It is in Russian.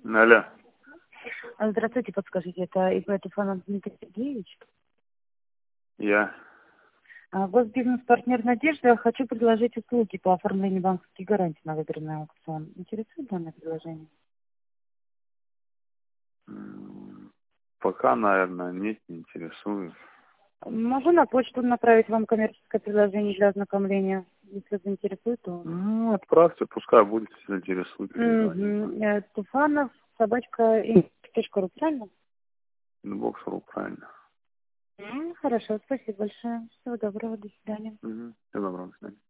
Алло. Здравствуйте, подскажите, это ИП Туфанов Дмитрий Сергеевич? Я. Госбизнес-партнер «Надежда». Хочу предложить услуги по оформлению банковских гарантий на выбранный аукцион. Интересует данное предложение? Пока, наверное, нет, не интересует. Могу на почту направить вам коммерческое предложение для ознакомления. Если заинтересует, то... Ну, отправьте, пускай будет, если заинтересует. Туфанов, собачка, .ру, правильно? Бокс.ру, правильно. Хорошо, спасибо большое. Всего доброго, до свидания. Всего доброго, до свидания.